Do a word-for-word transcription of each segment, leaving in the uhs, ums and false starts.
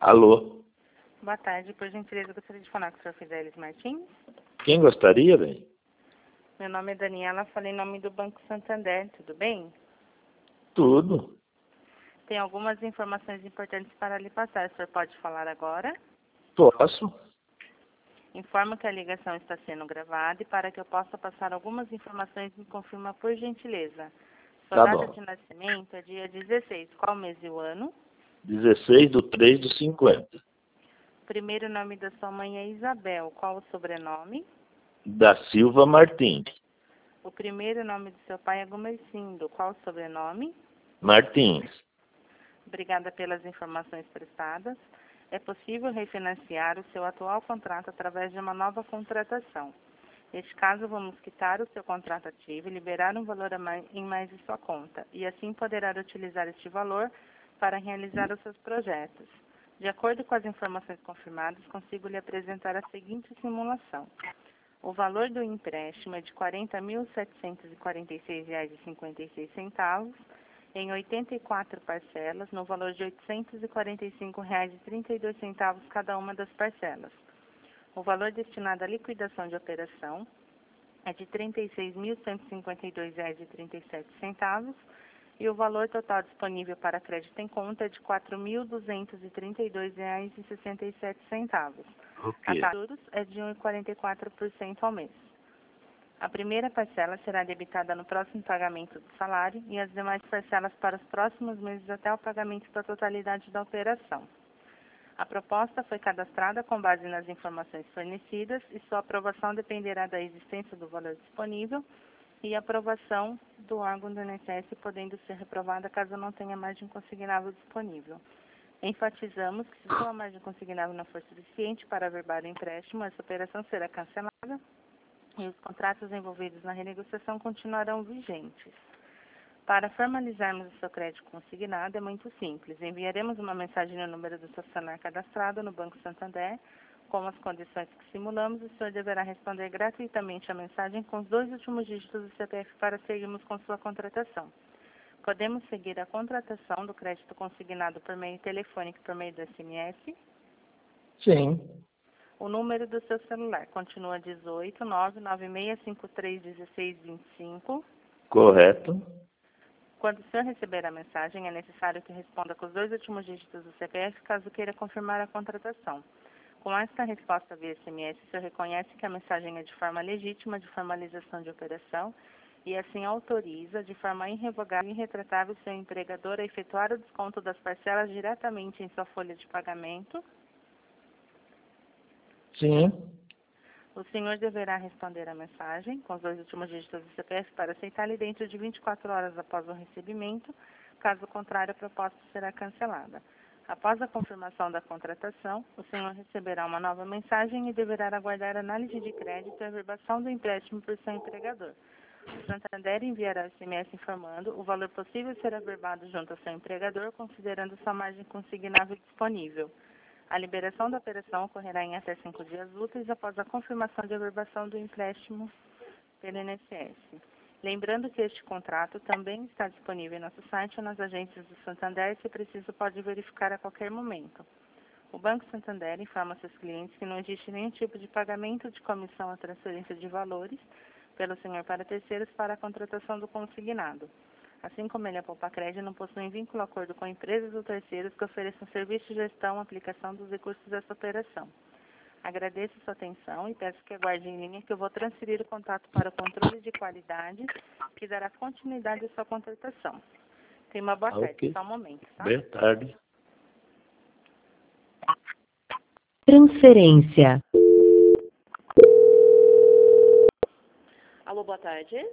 Alô? Boa tarde, por gentileza, eu gostaria de falar com o senhor Fidelis Martins. Quem gostaria, bem? Meu nome é Daniela, falei em nome do Banco Santander, tudo bem? Tudo. Tem algumas informações importantes para lhe passar, o senhor pode falar agora? Posso? Informo que a ligação está sendo gravada e para que eu possa passar algumas informações, me confirma por gentileza. Sua Tá data bom. de nascimento é dia dezesseis, qual mês e o ano? dezesseis do três do cinquenta. O primeiro nome da sua mãe é Isabel, qual o sobrenome? Da Silva Martins. O primeiro nome do seu pai é Gumercindo, qual o sobrenome? Martins. Obrigada pelas informações prestadas. É possível refinanciar o seu atual contrato através de uma nova contratação. Neste caso, vamos quitar o seu contrato ativo e liberar um valor a mais, em mais de sua conta, e assim poderá utilizar este valor para realizar os seus projetos. De acordo com as informações confirmadas, consigo lhe apresentar a seguinte simulação. O valor do empréstimo é de quarenta mil setecentos e quarenta e seis reais e cinquenta e seis centavos, em oitenta e quatro parcelas, no valor de oitocentos e quarenta e cinco reais e trinta e dois centavos cada uma das parcelas. O valor destinado à liquidação de operação é de trinta e seis mil cento e cinquenta e dois reais e trinta e sete centavos e o valor total disponível para crédito em conta é de quatro mil duzentos e trinta e dois reais e sessenta e sete centavos. A Ok. taxa de juros é de um vírgula quarenta e quatro por cento ao mês. A primeira parcela será debitada no próximo pagamento do salário e as demais parcelas para os próximos meses até o pagamento da totalidade da operação. A proposta foi cadastrada com base nas informações fornecidas e sua aprovação dependerá da existência do valor disponível e aprovação do órgão do I N S S, podendo ser reprovada caso não tenha margem consignável disponível. Enfatizamos que se sua margem consignável não for suficiente para averbar o empréstimo, essa operação será cancelada e os contratos envolvidos na renegociação continuarão vigentes. Para formalizarmos o seu crédito consignado é muito simples. Enviaremos uma mensagem no número do seu celular cadastrado no Banco Santander, com as condições que simulamos, o senhor deverá responder gratuitamente a mensagem com os dois últimos dígitos do C P F para seguirmos com sua contratação. Podemos seguir a contratação do crédito consignado por meio telefônico e por meio do S M S? Sim. O número do seu celular continua dezoito, nove nove seis cinco três, um seis dois cinco. Correto. Quando o senhor receber a mensagem, é necessário que responda com os dois últimos dígitos do C P F, caso queira confirmar a contratação. Com esta resposta via S M S, o senhor reconhece que a mensagem é de forma legítima de formalização de operação e assim autoriza, de forma irrevogável e irretratável, seu empregador a efetuar o desconto das parcelas diretamente em sua folha de pagamento. Sim. O senhor deverá responder a mensagem com os dois últimos dígitos do C P F para aceitar-lhe dentro de vinte e quatro horas após o recebimento. Caso contrário, a proposta será cancelada. Após a confirmação da contratação, o senhor receberá uma nova mensagem e deverá aguardar análise de crédito e averbação do empréstimo por seu empregador. O Santander enviará o S M S informando o valor possível a ser averbado junto ao seu empregador, considerando sua margem consignável disponível. A liberação da operação ocorrerá em até cinco dias úteis após a confirmação de averbação do empréstimo pelo I N S S. Lembrando que este contrato também está disponível em nosso site ou nas agências do Santander, se preciso pode verificar a qualquer momento. O Banco Santander informa seus clientes que não existe nenhum tipo de pagamento de comissão ou transferência de valores pelo senhor para terceiros para a contratação do consignado. Assim como ele, a Poupacred, não possui vínculo ou acordo com empresas ou terceiros que ofereçam serviço de gestão ou aplicação dos recursos dessa operação. Agradeço sua atenção e peço que aguarde em linha que eu vou transferir o contato para o controle de qualidade, que dará continuidade à sua contratação. Tenha uma boa Ah, tarde, ok. só um momento, tá? Boa tarde. Transferência. Alô, boa tarde.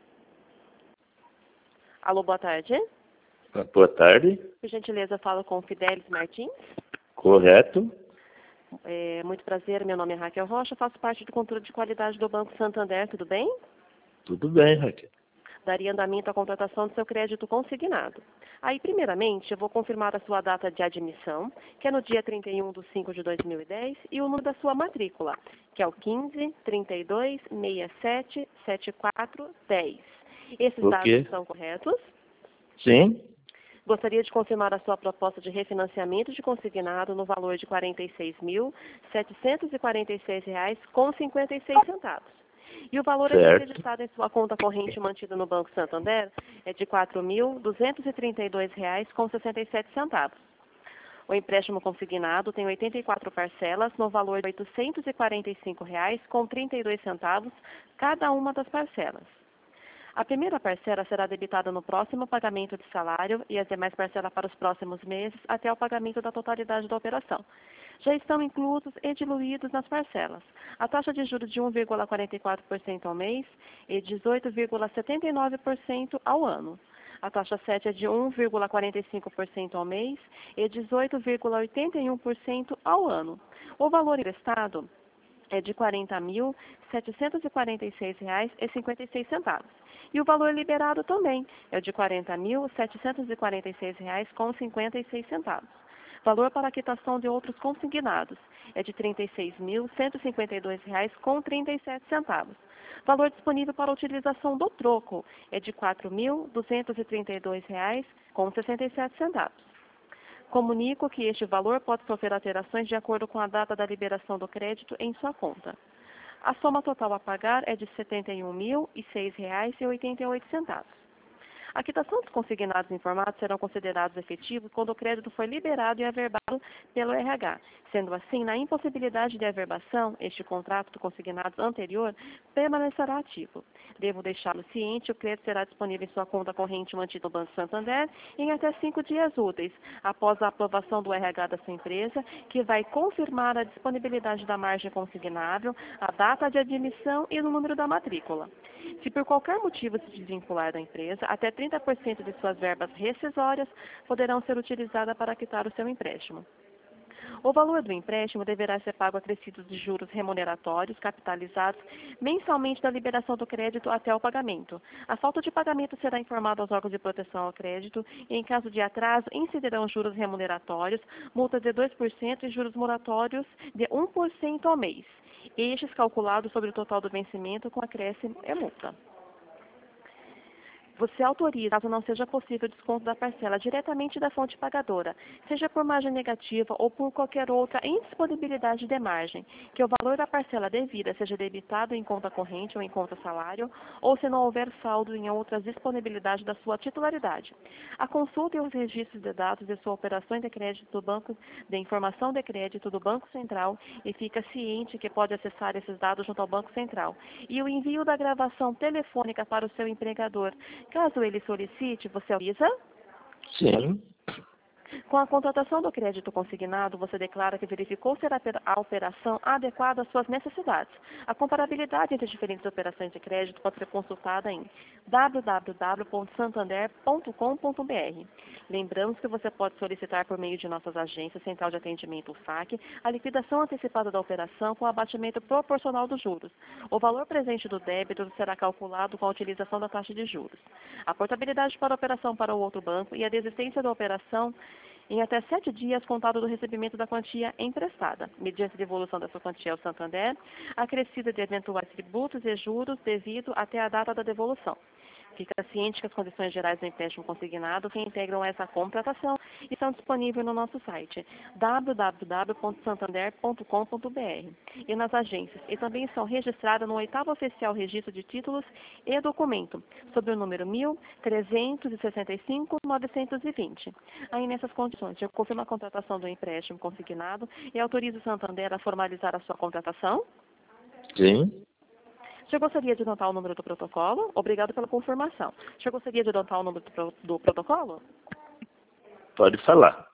Alô, boa tarde. Boa tarde. Por gentileza, falo com o Fidelis Martins. Correto. É, muito prazer, meu nome é Raquel Rocha, faço parte do controle de qualidade do Banco Santander, tudo bem? Tudo bem, Raquel. Daria andamento à contratação do seu crédito consignado. Aí, primeiramente, eu vou confirmar a sua data de admissão, que é no dia trinta e um de cinco de dois mil e dez, e o número da sua matrícula, que é o quinze, trinta e dois, sessenta e sete, setenta e quatro, dez. Esses O dados quê? são corretos? Sim. Gostaria de confirmar a sua proposta de refinanciamento de consignado no valor de quarenta e seis mil, setecentos e quarenta e seis reais com cinquenta e seis centavos. E o valor a ser Certo. acreditado em sua conta corrente mantida no Banco Santander é de quatro mil, duzentos e trinta e dois reais com sessenta e sete centavos. O empréstimo consignado tem oitenta e quatro parcelas no valor de oitocentos e quarenta e cinco reais com trinta e dois centavos cada uma das parcelas. A primeira parcela será debitada no próximo pagamento de salário e as demais parcelas para os próximos meses até o pagamento da totalidade da operação. Já estão inclusos e diluídos nas parcelas a taxa de juros de um vírgula quarenta e quatro por cento ao mês e dezoito vírgula setenta e nove por cento ao ano. A taxa sete é de um vírgula quarenta e cinco por cento ao mês e dezoito vírgula oitenta e um por cento ao ano. O valor emprestado é de quarenta mil, setecentos e quarenta e seis reais e cinquenta e seis centavos. E o valor liberado também é de quarenta mil, setecentos e quarenta e seis reais com cinquenta e seis centavos. Valor para a quitação de outros consignados é de trinta e seis mil, cento e cinquenta e dois reais com trinta e sete centavos. Valor disponível para a utilização do troco é de quatro mil, duzentos e trinta e dois reais com sessenta e sete centavos. Comunico que este valor pode sofrer alterações de acordo com a data da liberação do crédito em sua conta. A soma total a pagar é de setenta e um mil e seis reais e oitenta e oito centavos. A quitação dos consignados informados serão considerados efetivos quando o crédito for liberado e averbado pelo R H. Sendo assim, na impossibilidade de averbação, este contrato do consignado anterior permanecerá ativo. Devo deixá-lo ciente, o crédito será disponível em sua conta corrente mantida no Banco Santander em até cinco dias úteis, após a aprovação do R H da sua empresa, que vai confirmar a disponibilidade da margem consignável, a data de admissão e o número da matrícula. Se por qualquer motivo se desvincular da empresa, até trinta por cento de suas verbas rescisórias poderão ser utilizadas para quitar o seu empréstimo. O valor do empréstimo deverá ser pago acrescidos de juros remuneratórios capitalizados mensalmente da liberação do crédito até o pagamento. A falta de pagamento será informada aos órgãos de proteção ao crédito e, em caso de atraso, incidirão juros remuneratórios, multa de dois por cento e juros moratórios de um por cento ao mês. Estes calculados sobre o total do vencimento com acréscimo e multa. Você autoriza, caso não seja possível o desconto da parcela diretamente da fonte pagadora, seja por margem negativa ou por qualquer outra indisponibilidade de margem, que o valor da parcela devida seja debitado em conta corrente ou em conta salário, ou se não houver saldo em outras disponibilidades da sua titularidade. A consulta e os registros de dados de sua operação de crédito do Banco de Informação de Crédito do Banco Central e fica ciente que pode acessar esses dados junto ao Banco Central. E o envio da gravação telefônica para o seu empregador, caso ele solicite, você autoriza? Sim. Com a contratação do crédito consignado, você declara que verificou ser a operação adequada às suas necessidades. A comparabilidade entre diferentes operações de crédito pode ser consultada em w w w ponto santander ponto com ponto b r. Lembramos que você pode solicitar por meio de nossas agências, Central de Atendimento, o S A C, a liquidação antecipada da operação com abatimento proporcional dos juros. O valor presente do débito será calculado com a utilização da taxa de juros. A portabilidade para a operação para o outro banco e a desistência da operação em até sete dias contado do recebimento da quantia emprestada, mediante devolução da sua quantia ao Santander, acrescida de eventuais tributos e juros devido até a data da devolução. Fica ciente que as condições gerais do empréstimo consignado que integram essa contratação estão disponíveis no nosso site w w w ponto santander ponto com ponto b r e nas agências, e também são registradas no oitavo Oficial Registro de Títulos e Documento, sob o número mil trezentos e sessenta e cinco, novecentos e vinte. Aí, nessas condições, eu confirmo a contratação do empréstimo consignado e autorizo o Santander a formalizar a sua contratação? Sim. O senhor gostaria de anotar o número do protocolo? Obrigado pela confirmação. O senhor gostaria de anotar o número do, pro, do protocolo? Pode falar.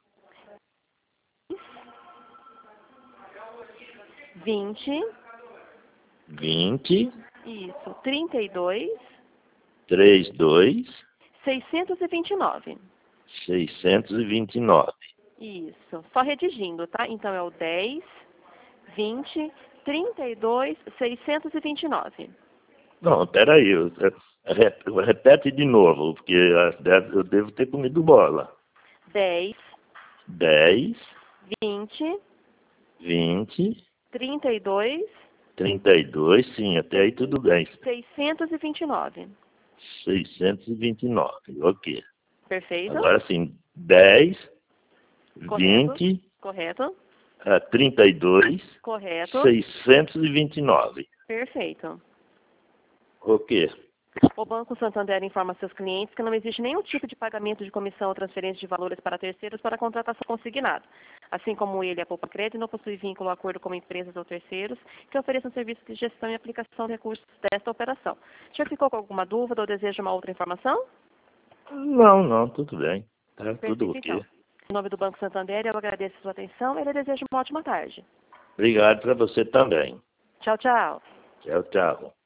vinte. vinte. Isso. trinta e dois. trinta e dois. seiscentos e vinte e nove. seiscentos e vinte e nove. Isso. Só redigindo, tá? Então é o dez, vinte, trinta e dois, seiscentos e vinte e nove. Não, peraí. Eu, eu, repete de novo, porque eu devo ter comido bola. dez. dez. vinte. vinte. trinta e dois. trinta e dois, sim, até aí tudo bem. seiscentos e vinte e nove. seiscentos e vinte e nove, ok. Perfeito. Agora sim, dez, Correto. vinte, Correto. ah, trinta e dois, Correto. seiscentos e vinte e nove. Perfeito. O quê? O Banco Santander informa seus clientes que não existe nenhum tipo de pagamento de comissão ou transferência de valores para terceiros para a contratação consignada. Assim como ele, a Poupa Crédito não possui vínculo ou acordo com empresas ou terceiros que ofereçam serviços de gestão e aplicação de recursos desta operação. O senhor ficou com alguma dúvida ou deseja uma outra informação? Não, não, tudo bem. Tá tudo Perfeito, então. ok. Em nome do Banco Santander, eu agradeço a sua atenção e lhe desejo uma ótima tarde. Obrigado para você também. Tchau, tchau. Tchau, tchau.